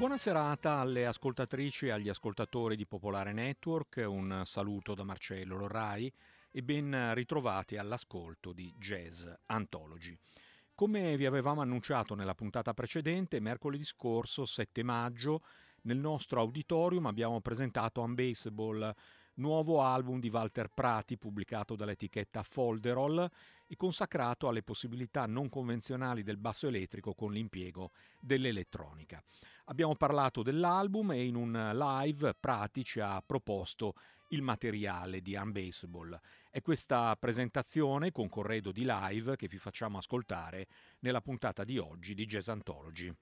Buona serata alle ascoltatrici e agli ascoltatori di Popolare Network, un saluto da Marcello Lorrai e ben ritrovati all'ascolto di Jazz Anthology. Come vi avevamo annunciato nella puntata precedente, mercoledì scorso, 7 maggio, nel nostro auditorium abbiamo presentato Unbassable, nuovo album di Walter Prati pubblicato dall'etichetta Folderol e consacrato alle possibilità non convenzionali del basso elettrico con l'impiego dell'elettronica. Abbiamo parlato dell'album e in un live Prati ci ha proposto il materiale di Unbassable. È questa presentazione con corredo di live che vi facciamo ascoltare nella puntata di oggi di Jazz Anthology.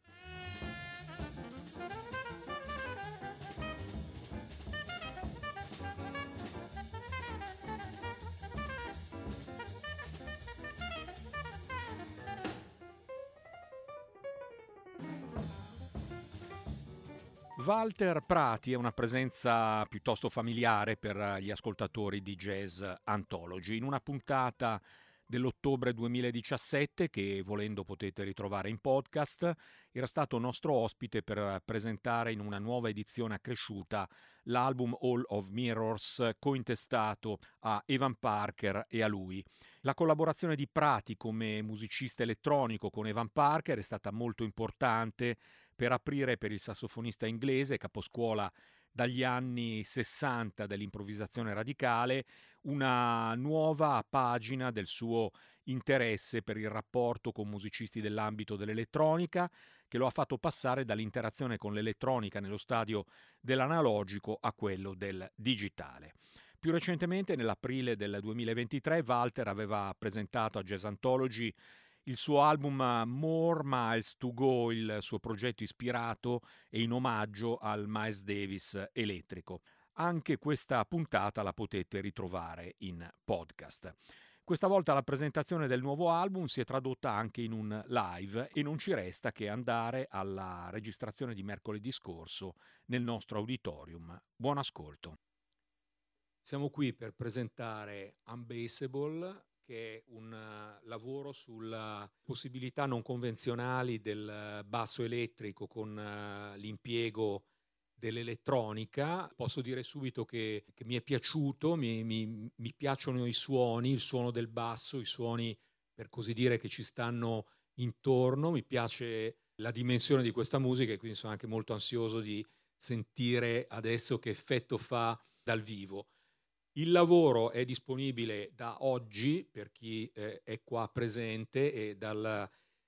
Walter Prati è una presenza piuttosto familiare per gli ascoltatori di Jazz Anthology. In una puntata dell'ottobre 2017, che volendo potete ritrovare in podcast, era stato nostro ospite per presentare in una nuova edizione accresciuta l'album Hall of Mirrors cointestato a Evan Parker e a lui. La collaborazione di Prati come musicista elettronico con Evan Parker è stata molto importante per aprire per il sassofonista inglese, caposcuola dagli anni 60 dell'improvvisazione radicale, una nuova pagina del suo interesse per il rapporto con musicisti dell'ambito dell'elettronica, che lo ha fatto passare dall'interazione con l'elettronica nello stadio dell'analogico a quello del digitale. Più recentemente, nell'aprile del 2023, Walter aveva presentato a Jazz Anthology il suo album More Miles to Go, il suo progetto ispirato e in omaggio al Miles Davis elettrico. Anche questa puntata la potete ritrovare in podcast. Questa volta la presentazione del nuovo album si è tradotta anche in un live e non ci resta che andare alla registrazione di mercoledì scorso nel nostro auditorium. Buon ascolto. Siamo qui per presentare Unbassable, che è un lavoro sulle possibilità non convenzionali del basso elettrico con l'impiego dell'elettronica. Posso dire subito che mi è piaciuto, mi piacciono i suoni, il suono del basso, i suoni per così dire che ci stanno intorno, mi piace la dimensione di questa musica e quindi sono anche molto ansioso di sentire adesso che effetto fa dal vivo. Il lavoro è disponibile da oggi per chi è qua presente e dal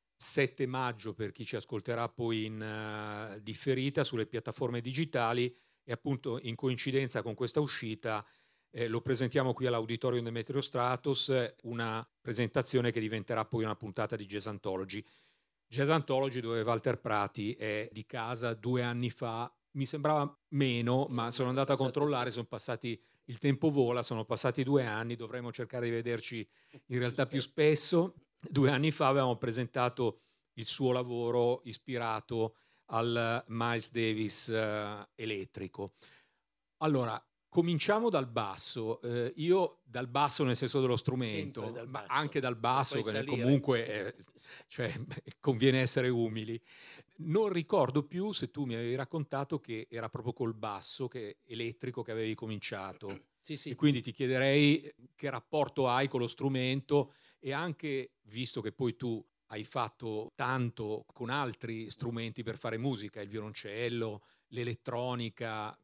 7 maggio per chi ci ascolterà poi in differita sulle piattaforme digitali e appunto in coincidenza con questa uscita lo presentiamo qui all'Auditorium Demetrio Stratos, una presentazione che diventerà poi una puntata di Jazz Anthology. Jazz Anthology dove Walter Prati è di casa 2 anni fa, mi sembrava meno, ma sono andato a controllare, sono passati, il tempo vola, sono passati 2 anni, dovremmo cercare di vederci in realtà più spesso. 2 anni fa avevamo presentato il suo lavoro ispirato al Miles Davis elettrico. Allora, cominciamo dal basso. Io dal basso nel senso dello strumento, dal ma basso. anche dal basso, Poi che salire. comunque cioè, conviene essere umili. Non ricordo più se tu mi avevi raccontato che era proprio col basso elettrico che avevi cominciato. Sì. E quindi ti chiederei che rapporto hai con lo strumento e anche, visto che poi tu hai fatto tanto con altri strumenti per fare musica, il violoncello, l'elettronica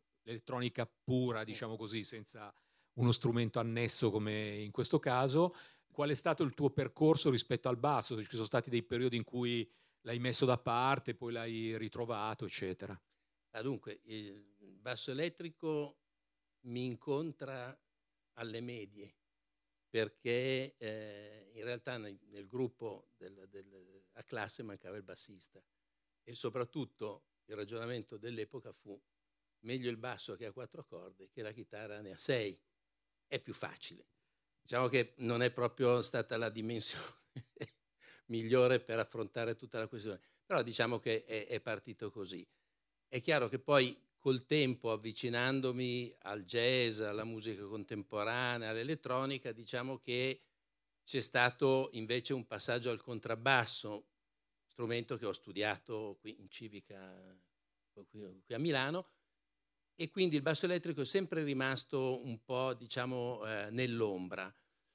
pura, diciamo così, senza uno strumento annesso come in questo caso. Qual è stato il tuo percorso rispetto al basso? Ci sono stati dei periodi in cui l'hai messo da parte, poi l'hai ritrovato, eccetera. Dunque, il basso elettrico mi incontra alle medie, perché in realtà nel gruppo a classe mancava il bassista e soprattutto il ragionamento dell'epoca fu meglio il basso che ha 4 corde che la chitarra ne ha 6, è più facile. Diciamo che non è proprio stata la dimensione migliore per affrontare tutta la questione, però diciamo che è partito così. È chiaro che poi col tempo, avvicinandomi al jazz, alla musica contemporanea, all'elettronica, diciamo che c'è stato invece un passaggio al contrabbasso, strumento che ho studiato qui in Civica qui a Milano, e quindi il basso elettrico è sempre rimasto un po', diciamo, nell'ombra.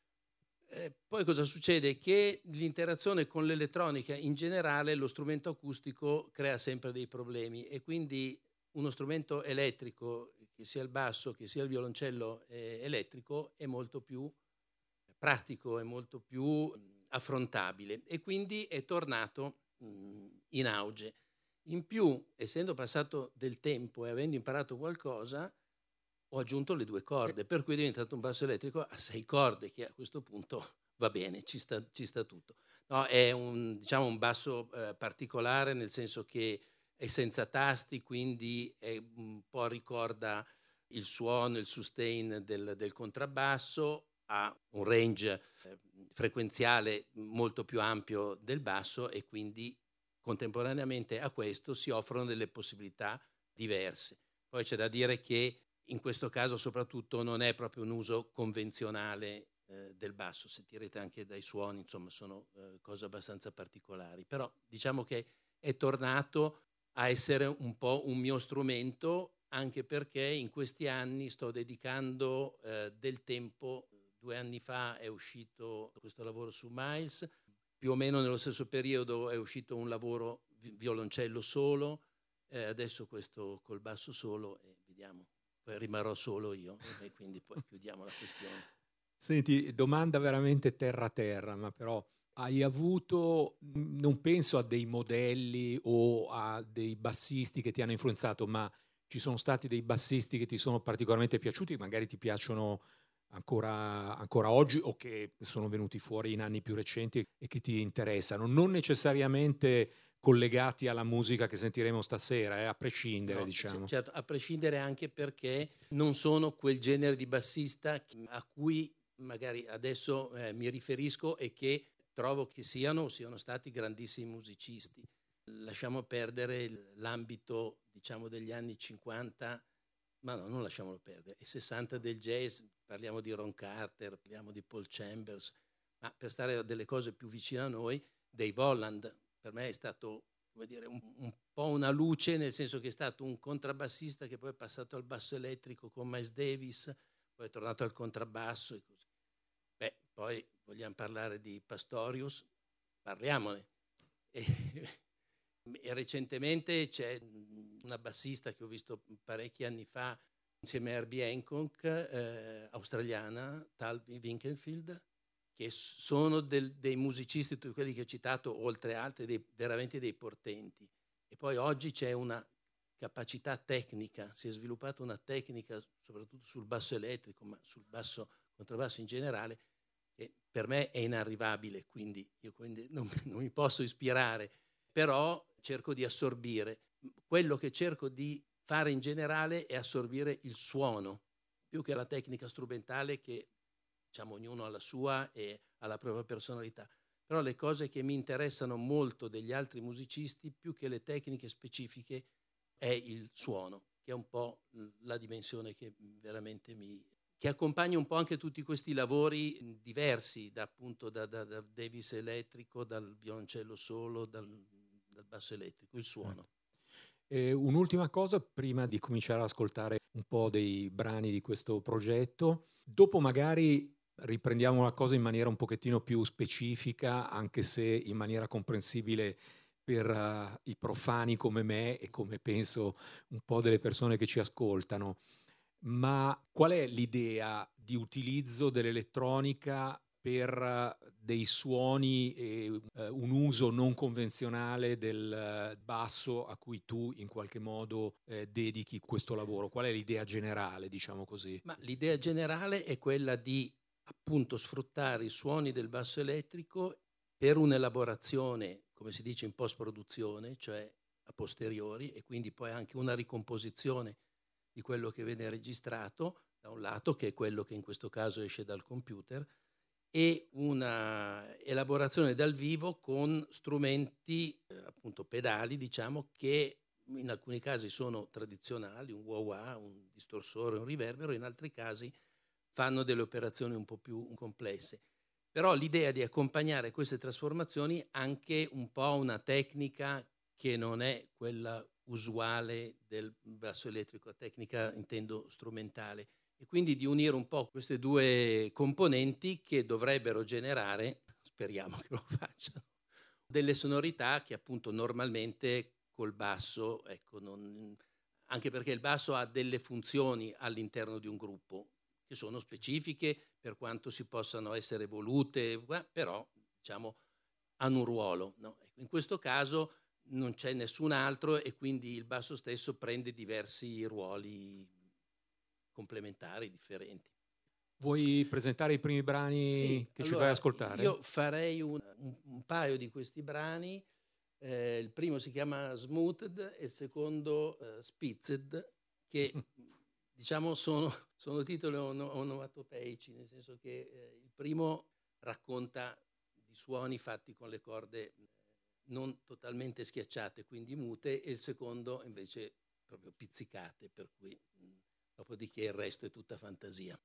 Poi cosa succede? Che l'interazione con l'elettronica in generale, lo strumento acustico crea sempre dei problemi, e quindi uno strumento elettrico, che sia il basso, che sia il violoncello elettrico, è molto più pratico, è molto più affrontabile, e quindi è tornato in auge. In più, essendo passato del tempo e avendo imparato qualcosa, ho aggiunto le 2 corde, per cui è diventato un basso elettrico a 6 corde, che a questo punto va bene, ci sta tutto. No, è un, diciamo, un basso particolare, nel senso che è senza tasti, quindi un po' ricorda il suono, il sustain del contrabbasso, ha un range frequenziale molto più ampio del basso, e quindi contemporaneamente a questo si offrono delle possibilità diverse. Poi c'è da dire che in questo caso soprattutto non è proprio un uso convenzionale del basso, sentirete anche dai suoni, insomma sono cose abbastanza particolari, però diciamo che è tornato a essere un po' un mio strumento, anche perché in questi anni sto dedicando del tempo. 2 anni fa è uscito questo lavoro su Miles, più o meno nello stesso periodo è uscito un lavoro violoncello solo, adesso questo col basso solo, e vediamo, poi rimarrò solo io e quindi poi chiudiamo la questione. Senti, domanda veramente terra, ma però hai avuto, non penso a dei modelli o a dei bassisti che ti hanno influenzato, ma ci sono stati dei bassisti che ti sono particolarmente piaciuti, magari ti piacciono ancora oggi, o che sono venuti fuori in anni più recenti e che ti interessano, non necessariamente collegati alla musica che sentiremo stasera, a prescindere, No, diciamo. certo, a prescindere, anche perché non sono quel genere di bassista a cui magari adesso mi riferisco, e che trovo che siano stati grandissimi musicisti. Lasciamo perdere l'ambito, diciamo, degli anni 50, ma no, non lasciamolo perdere, e 60 del jazz, parliamo di Ron Carter, parliamo di Paul Chambers, ma per stare a delle cose più vicine a noi, Dave Holland per me è stato, come dire, un po' una luce, nel senso che è stato un contrabbassista che poi è passato al basso elettrico con Miles Davis, poi è tornato al contrabbasso e così. Beh, poi vogliamo parlare di Pastorius, parliamone. E recentemente c'è una bassista che ho visto parecchi anni fa insieme a Herbie Hancock, australiana, Tal Winkelfield, che sono dei musicisti, tutti quelli che ho citato, oltre altri, veramente dei portenti. E poi oggi c'è una capacità tecnica, si è sviluppata una tecnica, soprattutto sul basso elettrico, ma sul basso contrabbasso in generale, che per me è inarrivabile, quindi io non mi posso ispirare, però cerco di assorbire. Quello che cerco di fare in generale è assorbire il suono, più che la tecnica strumentale, che diciamo ognuno ha la sua e ha la propria personalità. Però le cose che mi interessano molto degli altri musicisti, più che le tecniche specifiche, è il suono, che è un po' la dimensione che veramente che accompagna un po' anche tutti questi lavori diversi, appunto da Davis elettrico, dal violoncello solo, dal basso elettrico, il suono. Un'ultima cosa prima di cominciare ad ascoltare un po' dei brani di questo progetto. Dopo magari riprendiamo la cosa in maniera un pochettino più specifica, anche se in maniera comprensibile per i profani come me e come penso un po' delle persone che ci ascoltano. Ma qual è l'idea di utilizzo dell'elettronica per dei suoni e un uso non convenzionale del basso a cui tu in qualche modo dedichi questo lavoro? Qual è l'idea generale, diciamo così? Ma l'idea generale è quella di, appunto, sfruttare i suoni del basso elettrico per un'elaborazione, come si dice, in post-produzione, cioè a posteriori, e quindi poi anche una ricomposizione di quello che viene registrato, da un lato, che è quello che in questo caso esce dal computer, e una elaborazione dal vivo con strumenti, appunto pedali, diciamo, che in alcuni casi sono tradizionali, un wah-wah, un distorsore, un riverbero, in altri casi fanno delle operazioni un po' più complesse. Però l'idea di accompagnare queste trasformazioni anche un po' una tecnica che non è quella usuale del basso elettrico a tecnica, intendo strumentale, e quindi di unire un po' queste due componenti che dovrebbero generare, speriamo che lo facciano, delle sonorità che appunto normalmente col basso, ecco, anche perché il basso ha delle funzioni all'interno di un gruppo che sono specifiche per quanto si possano essere evolute, però diciamo hanno un ruolo, no? In questo caso non c'è nessun altro e quindi il basso stesso prende diversi ruoli complementari, differenti. Vuoi presentare i primi brani che ci fai ascoltare? Io farei un paio di questi brani. Il primo si chiama Smoothed e il secondo Spitzed, che diciamo sono titoli onomatopeici, nel senso che il primo racconta di suoni fatti con le corde non totalmente schiacciate, quindi mute, e il secondo invece proprio pizzicate, per cui dopodiché il resto è tutta fantasia.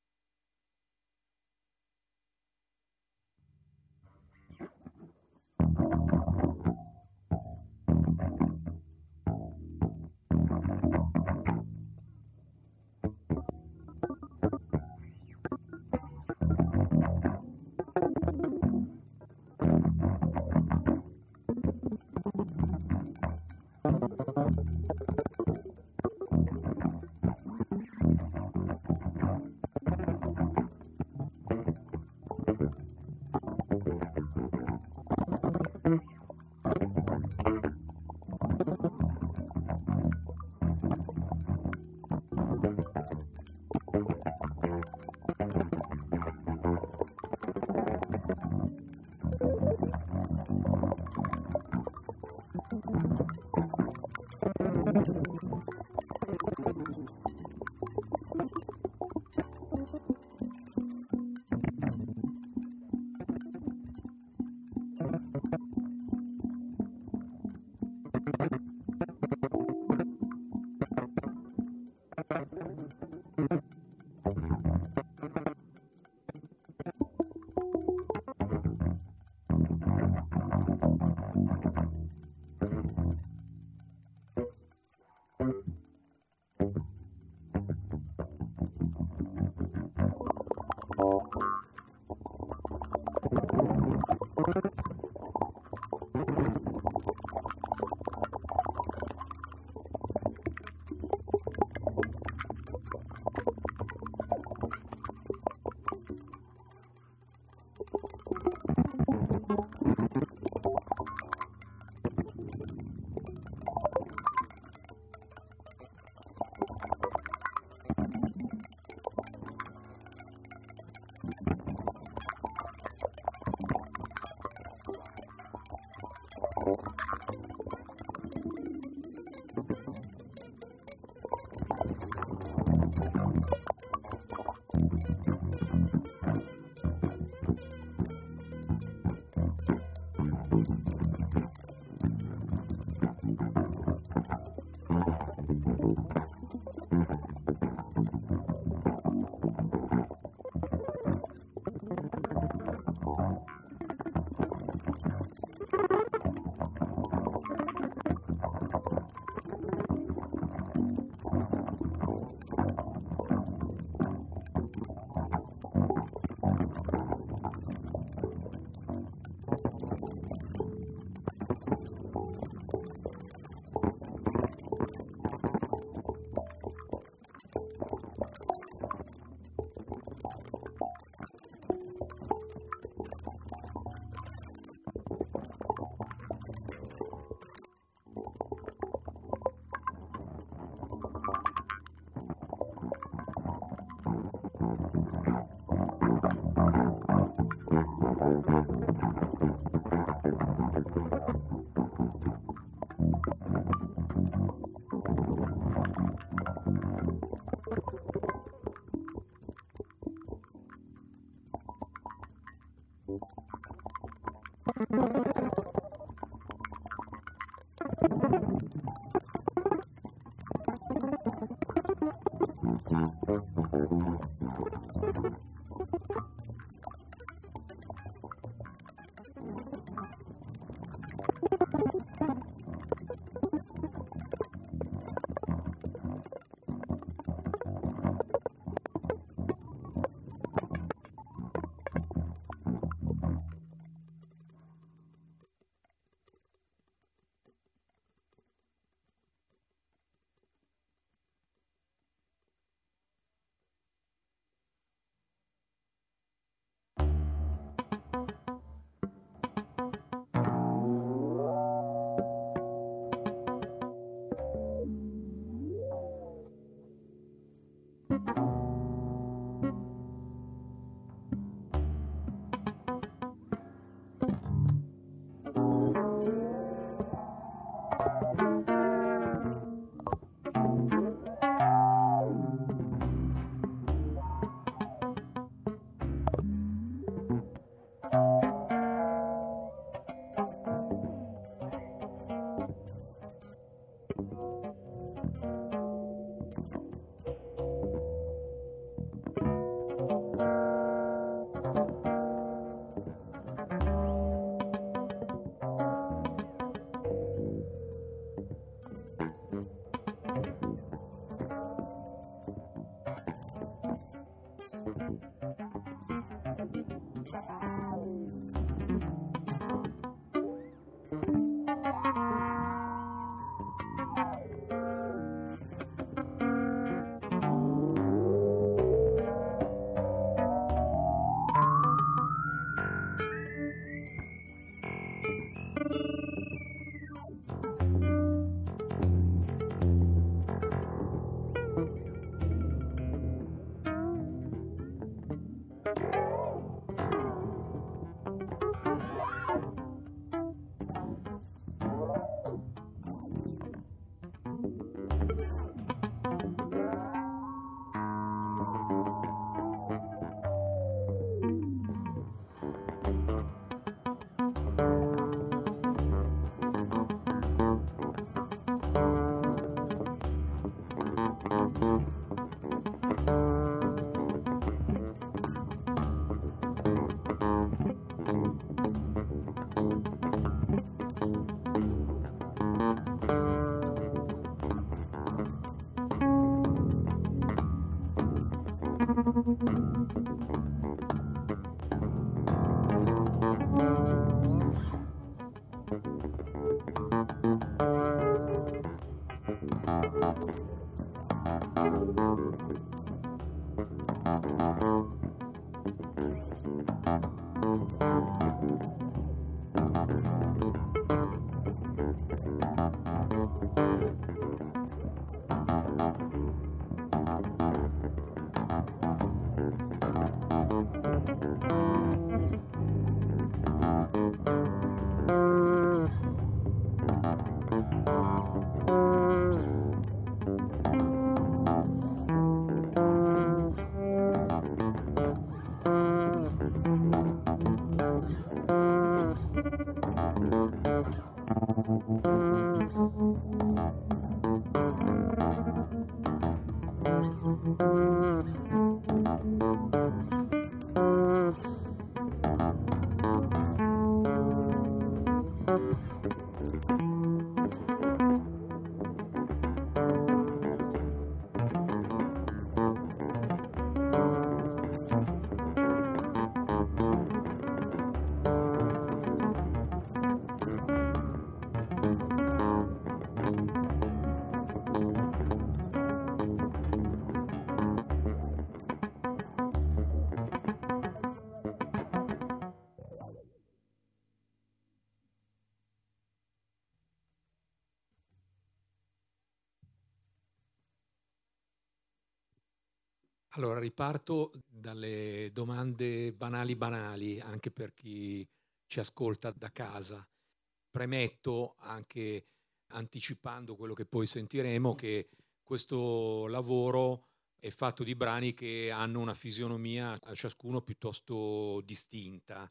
Allora, riparto dalle domande banali, anche per chi ci ascolta da casa. Premetto, anche anticipando quello che poi sentiremo, che questo lavoro è fatto di brani che hanno una fisionomia a ciascuno piuttosto distinta.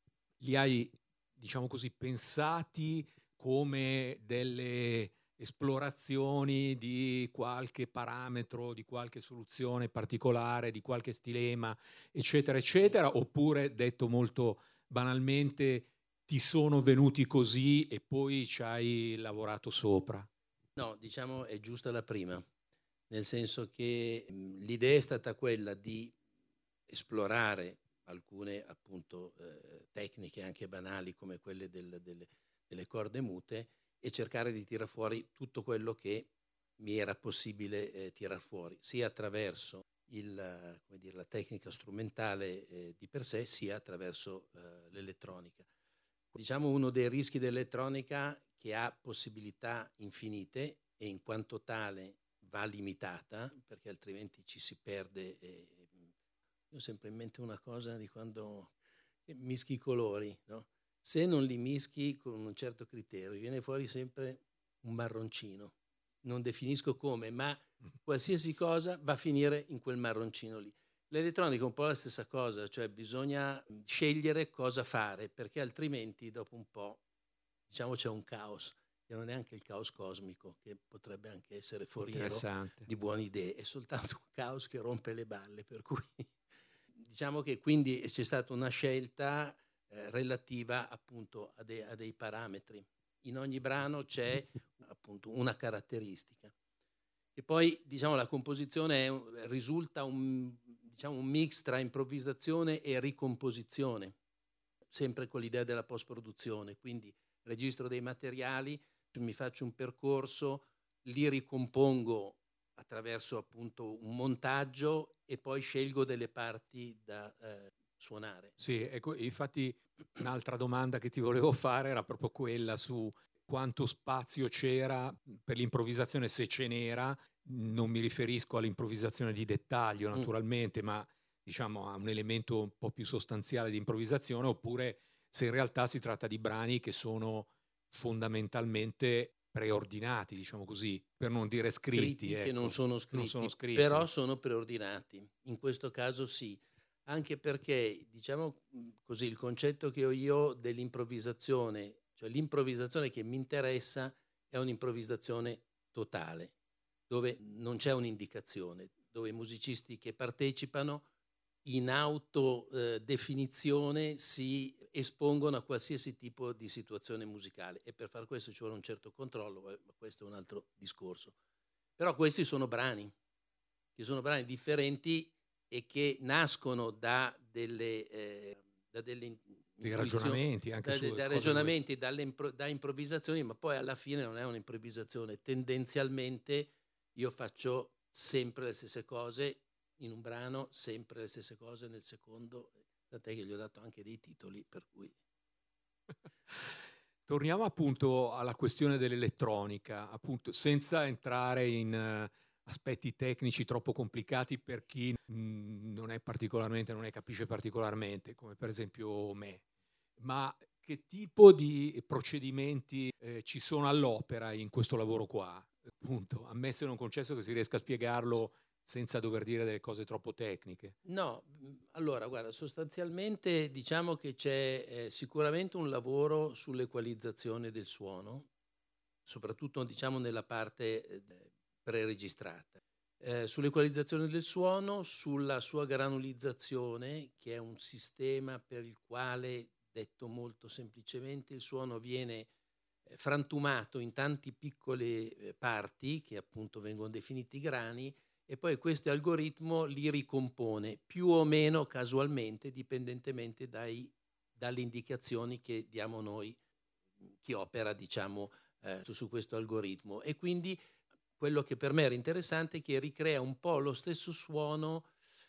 Li hai, diciamo così, pensati come delle esplorazioni di qualche parametro, di qualche soluzione particolare, di qualche stilema, eccetera, eccetera, oppure, detto molto banalmente, ti sono venuti così e poi ci hai lavorato sopra? No, diciamo è giusta la prima, nel senso che l'idea è stata quella di esplorare alcune appunto tecniche anche banali come quelle delle corde mute e cercare di tirar fuori tutto quello che mi era possibile tirar fuori, sia attraverso come dire, la tecnica strumentale di per sé, sia attraverso l'elettronica. Diciamo uno dei rischi dell'elettronica che ha possibilità infinite e in quanto tale va limitata, perché altrimenti ci si perde. Io ho sempre in mente una cosa di quando mischi i colori, no? Se non li mischi con un certo criterio, viene fuori sempre un marroncino. Non definisco come, ma qualsiasi cosa va a finire in quel marroncino lì. L'elettronica è un po' la stessa cosa, cioè bisogna scegliere cosa fare, perché altrimenti dopo un po', diciamo, c'è un caos, che non è anche il caos cosmico, che potrebbe anche essere foriero di buone idee, è soltanto un caos che rompe le balle, per cui diciamo che quindi c'è stata una scelta relativa appunto a dei parametri. In ogni brano c'è appunto una caratteristica. E poi diciamo la composizione risulta un mix tra improvvisazione e ricomposizione, sempre con l'idea della post-produzione, quindi registro dei materiali, mi faccio un percorso, li ricompongo attraverso appunto un montaggio e poi scelgo delle parti da suonare. Sì, ecco, infatti un'altra domanda che ti volevo fare era proprio quella su quanto spazio c'era per l'improvvisazione, se ce n'era. Non mi riferisco all'improvvisazione di dettaglio naturalmente, ma diciamo a un elemento un po' più sostanziale di improvvisazione, oppure se in realtà si tratta di brani che sono fondamentalmente preordinati, diciamo così, per non dire scritti, ecco. Che non sono scritti, però sono preordinati. In questo caso sì, anche perché, diciamo così, il concetto che ho io dell'improvvisazione, cioè l'improvvisazione che mi interessa è un'improvvisazione totale, dove non c'è un'indicazione, dove i musicisti che partecipano in autodefinizione si espongono a qualsiasi tipo di situazione musicale e per far questo ci vuole un certo controllo, ma questo è un altro discorso. Però questi sono brani, che sono brani differenti e che nascono da delle dei ragionamenti anche su da ragionamenti, da improvvisazioni, ma poi alla fine non è un'improvvisazione. Tendenzialmente io faccio sempre le stesse cose in un brano, sempre le stesse cose nel secondo, tant'è che gli ho dato anche dei titoli, per cui... Torniamo appunto alla questione dell'elettronica, appunto senza entrare in aspetti tecnici troppo complicati per chi non ne capisce particolarmente, come per esempio me. Ma che tipo di procedimenti ci sono all'opera in questo lavoro qua? Appunto, ammesso e non concesso che si riesca a spiegarlo senza dover dire delle cose troppo tecniche. No, allora guarda, sostanzialmente diciamo che c'è sicuramente un lavoro sull'equalizzazione del suono, soprattutto diciamo nella parte preregistrata. Sull'equalizzazione del suono, sulla sua granulizzazione, che è un sistema per il quale, detto molto semplicemente, il suono viene frantumato in tanti piccole parti, che appunto vengono definiti grani, e poi questo algoritmo li ricompone più o meno casualmente, dipendentemente dalle indicazioni che diamo noi, chi opera diciamo su questo algoritmo. E quindi quello che per me era interessante è che ricrea un po' lo stesso suono,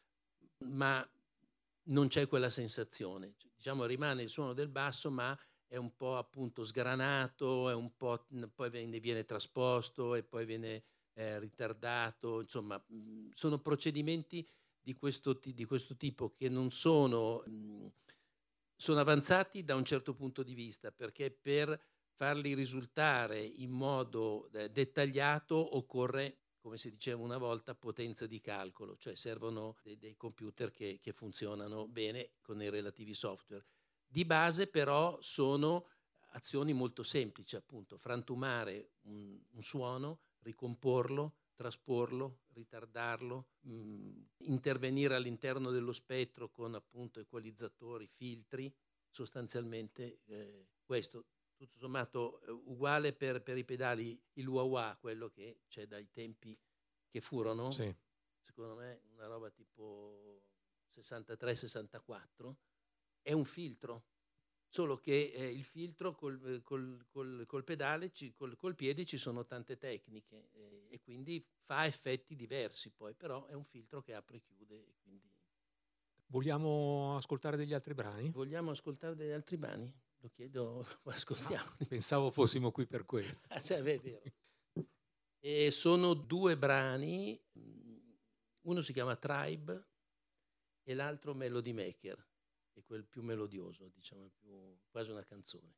ma non c'è quella sensazione. Diciamo rimane il suono del basso, ma è un po' appunto sgranato, è un po', poi viene trasposto e poi viene ritardato. Insomma, sono procedimenti di questo tipo che non sono avanzati da un certo punto di vista, perché per farli risultare in modo dettagliato occorre, come si diceva una volta, potenza di calcolo, cioè servono dei computer che funzionano bene con i relativi software. Di base però sono azioni molto semplici, appunto, frantumare un suono, ricomporlo, trasporlo, ritardarlo, intervenire all'interno dello spettro con appunto equalizzatori, filtri, sostanzialmente questo. Tutto sommato uguale per i pedali, il wah-wah, quello che c'è dai tempi che furono, sì. Secondo me una roba tipo 63-64, è un filtro, solo che il filtro col pedale, col piede ci sono tante tecniche e quindi fa effetti diversi poi, però è un filtro che apre e chiude. E quindi... Vogliamo ascoltare degli altri brani? Vogliamo ascoltare degli altri brani? Lo chiedo, ascoltiamo. Pensavo fossimo qui per questo. Cioè, è vero. E sono due brani, uno si chiama Tribe e l'altro Melody Maker, è quel più melodioso, diciamo, più quasi una canzone.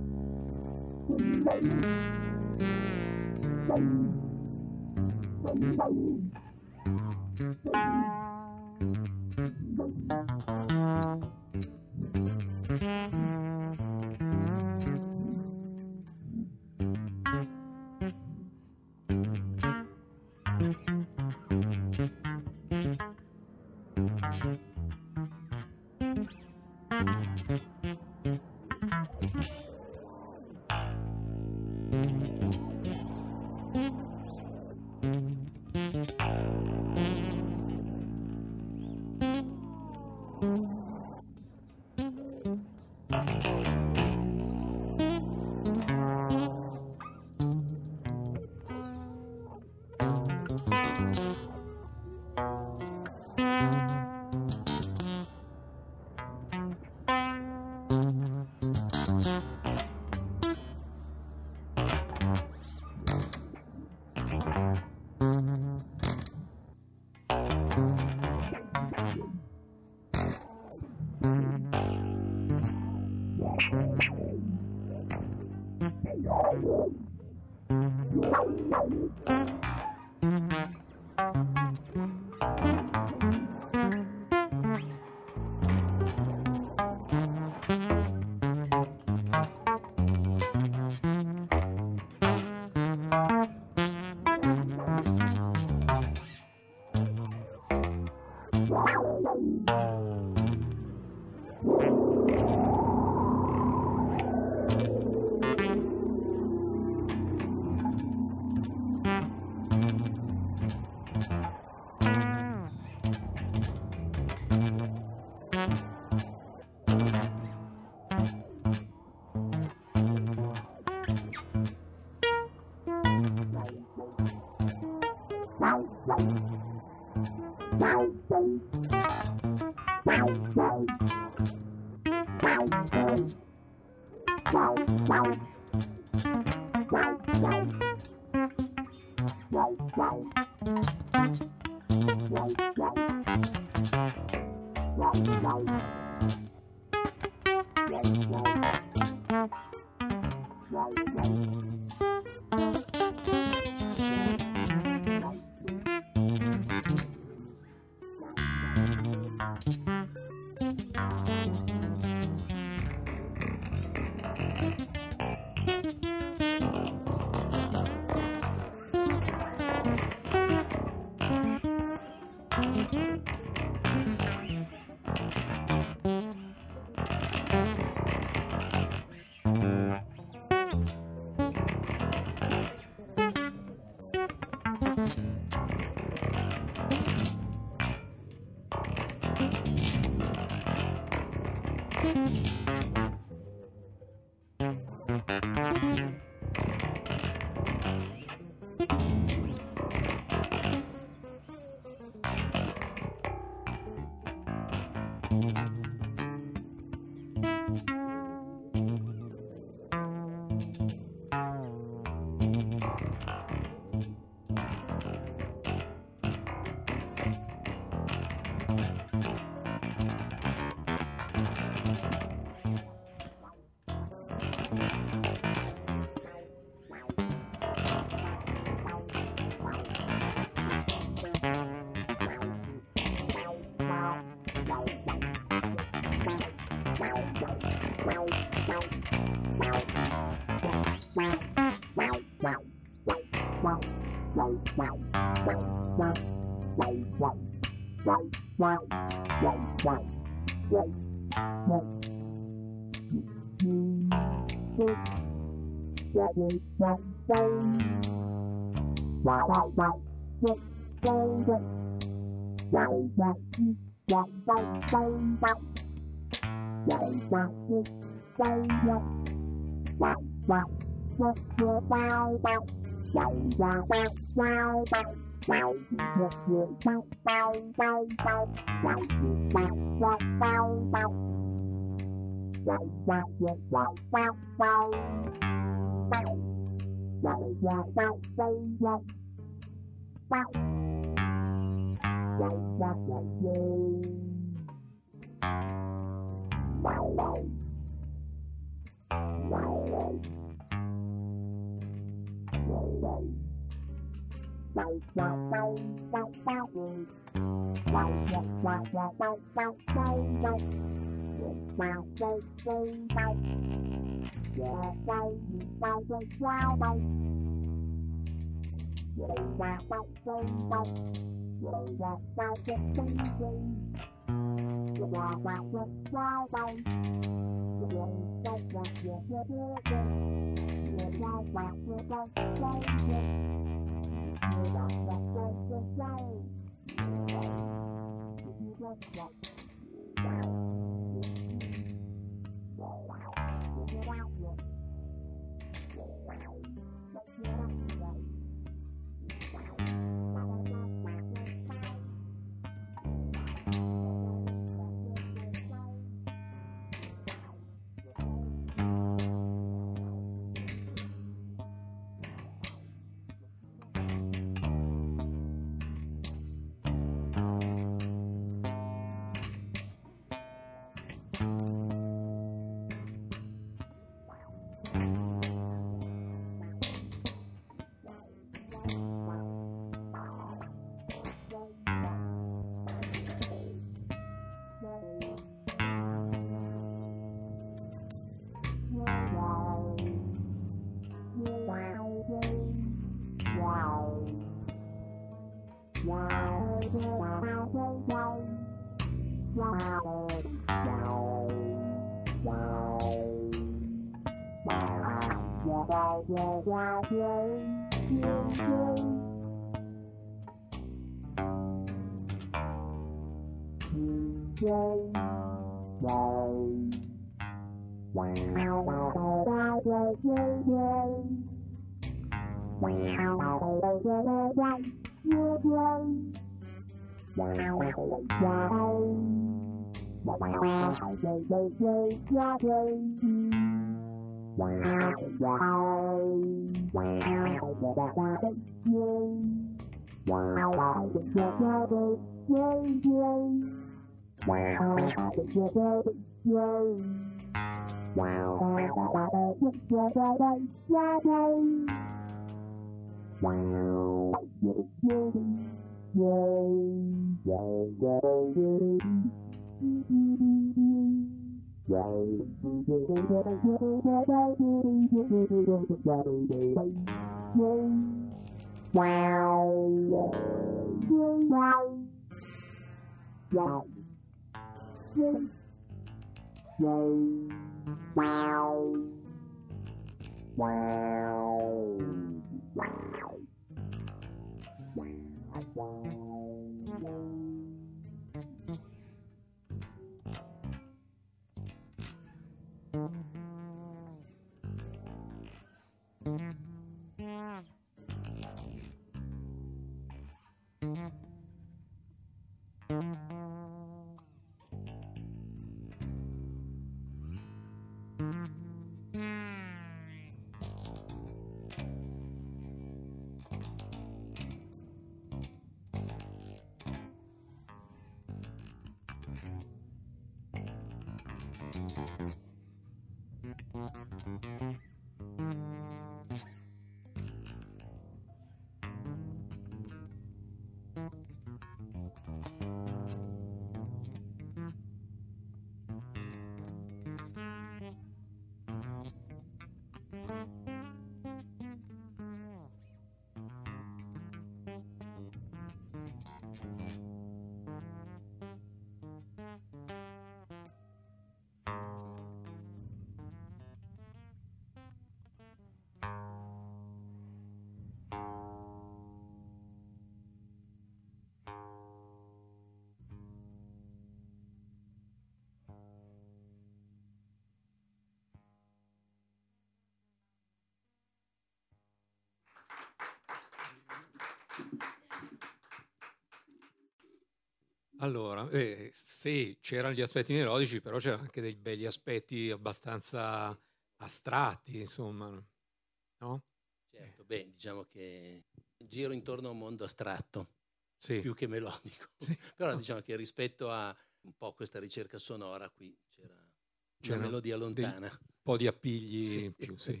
Allora, sì, c'erano gli aspetti melodici, però c'erano anche dei begli aspetti abbastanza astratti, insomma, no? Certo, beh, diciamo che giro intorno a un mondo astratto, Sì, più che melodico, sì, però no, diciamo che rispetto a un po' questa ricerca sonora qui c'era una c'erano melodia dei lontana. po' di Sì. appigli in più, sì.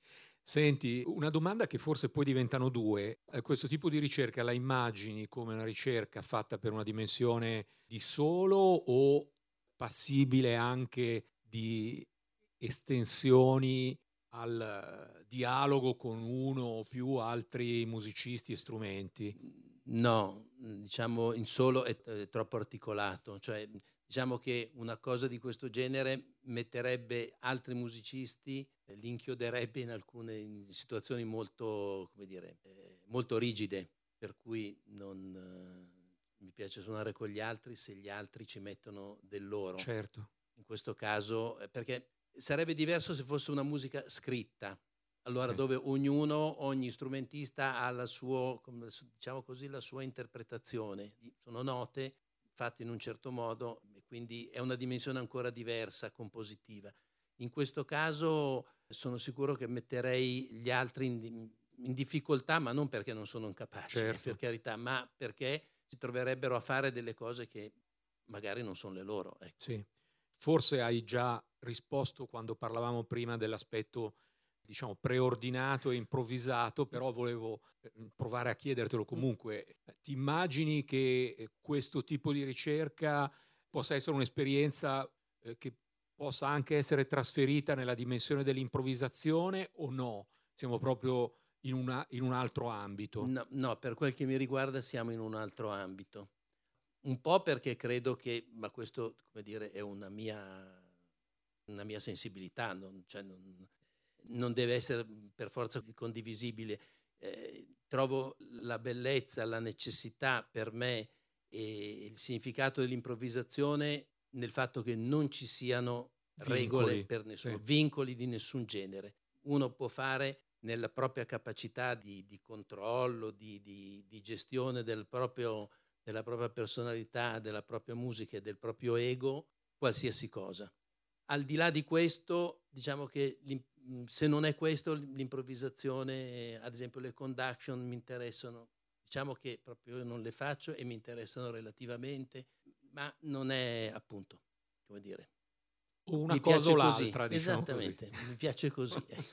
Senti, una domanda che forse poi diventano due. Questo tipo di ricerca la immagini come una ricerca fatta per una dimensione di solo o passibile anche di estensioni al dialogo con uno o più altri musicisti e strumenti? No, diciamo in solo è troppo articolato, cioè diciamo che una cosa di questo genere metterebbe altri musicisti, li inchioderebbe in situazioni molto, come dire, molto rigide, per cui non mi piace suonare con gli altri se gli altri ci mettono del loro. Certo, In questo caso, perché sarebbe diverso se fosse una musica scritta. Allora, sì, dove ognuno, ogni strumentista ha la suo, diciamo così, la sua interpretazione. Sono note fatte in un certo modo e quindi è una dimensione ancora diversa, compositiva. In questo caso sono sicuro che metterei gli altri in difficoltà, ma non perché non sono incapaci, per certo. carità, ma perché si troverebbero a fare delle cose che magari non sono le loro. Ecco. Sì, forse hai già risposto quando parlavamo prima dell'aspetto, diciamo, preordinato e improvvisato, però volevo provare a chiedertelo comunque. Ti immagini che questo tipo di ricerca possa essere un'esperienza che possa anche essere trasferita nella dimensione dell'improvvisazione o no? Siamo proprio in un altro ambito. No, no, per quel che mi riguarda siamo in un altro ambito. Un po' perché credo che, ma questo, come dire, è una mia sensibilità, non deve essere per forza condivisibile. Trovo la bellezza, la necessità per me e il significato dell'improvvisazione nel fatto che non ci siano regole Vincoli, per sì, nessuno, vincoli di nessun genere. Uno può fare nella propria capacità di controllo, di gestione della propria personalità, della propria musica e del proprio ego, qualsiasi cosa. Al di là di questo, diciamo che se non è questo l'improvvisazione, ad esempio le conduction mi interessano, diciamo che proprio io non le faccio e mi interessano relativamente, ma non è appunto, come dire, o una mi cosa piace o così, l'altra, diciamo così. esattamente, mi piace così, ecco.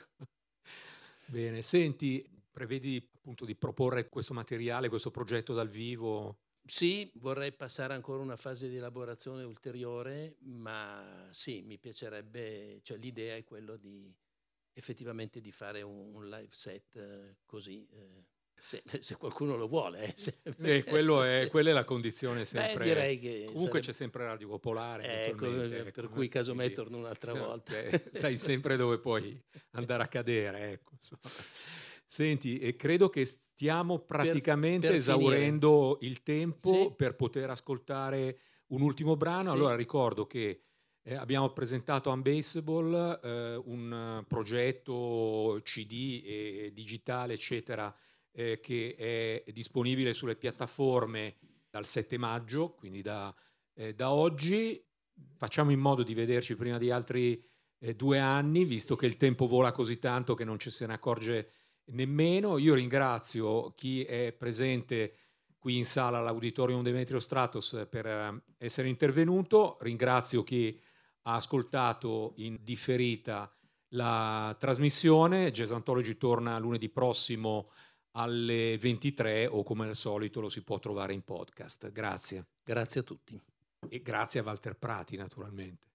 Bene, senti, prevedi appunto di proporre questo materiale, questo progetto dal vivo? Sì, vorrei passare ancora una fase di elaborazione ulteriore, ma sì, mi piacerebbe, cioè l'idea è quello di effettivamente di fare un live set così, se qualcuno lo vuole, perché Quella è la condizione beh, sempre. direi che Comunque c'è sarebbe sempre Radio Popolare, ecco, eventualmente, per ecco, cui casomai quindi torno un'altra volta. sai sempre dove puoi andare a cadere, ecco, insomma. Senti, e credo che stiamo Per praticamente per finire, esaurendo il tempo sì, per poter ascoltare un ultimo brano. sì, Allora ricordo che abbiamo presentato Unbassable, un progetto CD e digitale, eccetera, che è disponibile sulle piattaforme dal 7 maggio, quindi da oggi. Facciamo in modo di vederci prima di altri 2 anni, visto che il tempo vola così tanto che non ci se ne accorge nemmeno. Io ringrazio chi è presente qui in sala all'Auditorium Demetrio Stratos per essere intervenuto, ringrazio chi ha ascoltato in differita la trasmissione. Jazz Anthology torna lunedì prossimo alle 23 o come al solito lo si può trovare in podcast. Grazie. grazie a tutti. E grazie a Walter Prati naturalmente.